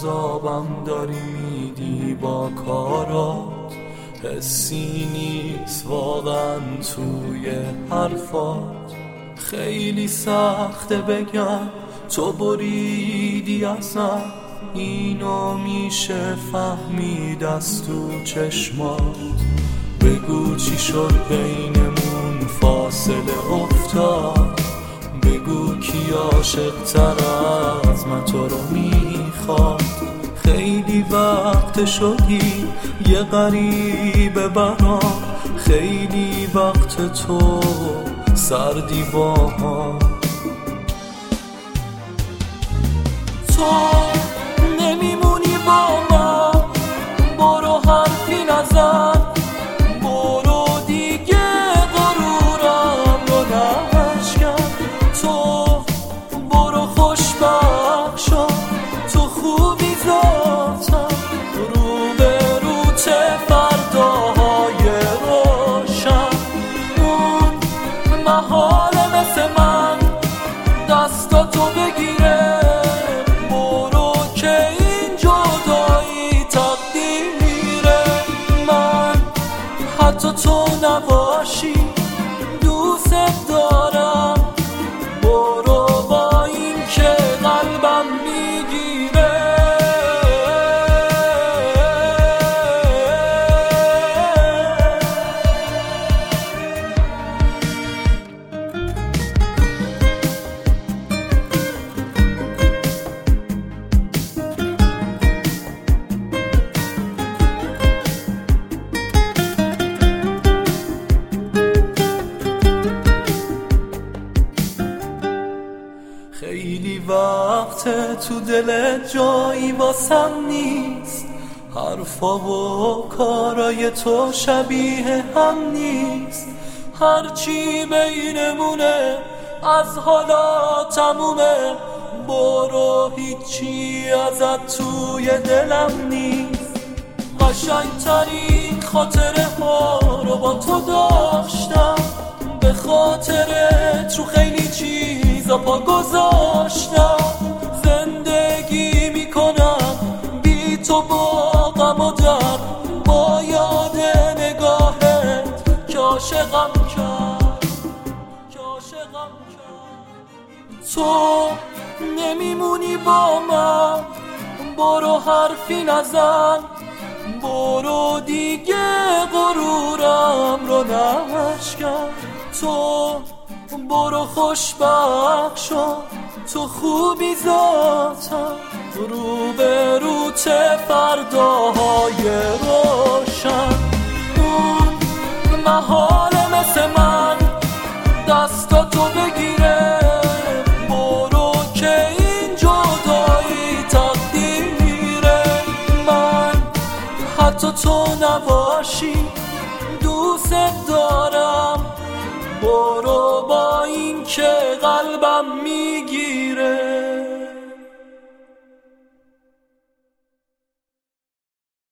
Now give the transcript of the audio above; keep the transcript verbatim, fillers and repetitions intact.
عذابم داری میدی با کارات، حسی نیست واقعا توی حرفات. خیلی سخته بگم تو بریدی ازم، اینو میشه فهمید از تو چشمات. بگو چی شد بینمون فاصله افتاد، بگو کی عاشق تر از من تو رو میخواد. خیلی وقت شدی یه غریبه برام، خیلی وقت تو سردی با ما. تو نمیمونی با من، برو حرفی نزن، برو دیگه غرورم رو نشکن. تو برو خوشبخت شو، تو خوبی ذاتم، رو به روت فرداهای روشن. اون محال مثل من دستاتو بگیره، برو که این جدایی تقدیره. من حتی تو نباشی دوست دارم، برو با این که قلبم میگیره. خیلی وقت تو دلت جایی واسم نیست، حرفا و کارای تو شبیه هم نیست. هرچی بینمونه از حالا تمومه، برو هیچی ازت توی دلم نیست. قشنگترین خاطره ها رو با تو داشتم، به خاطرت رو خیلی چیزا پا گذاشتم. زندگی میکنم بی تو با غم و درد، با یاد نگاهت که عاشقم کرد، که عاشقم کرد. تو نمیمونی با من، برو حرفی نزن، برو دیگه غرورم رو نشکن. تو برو خوشبخت شو، تو خوبی ذاتم، رو به روت فرداهای روشن. اون محال مثل من دستاتو بگیره، برو که این جدایی تقدیره. من حتی تو نباشی دوست دارم، برو با این که قلبم می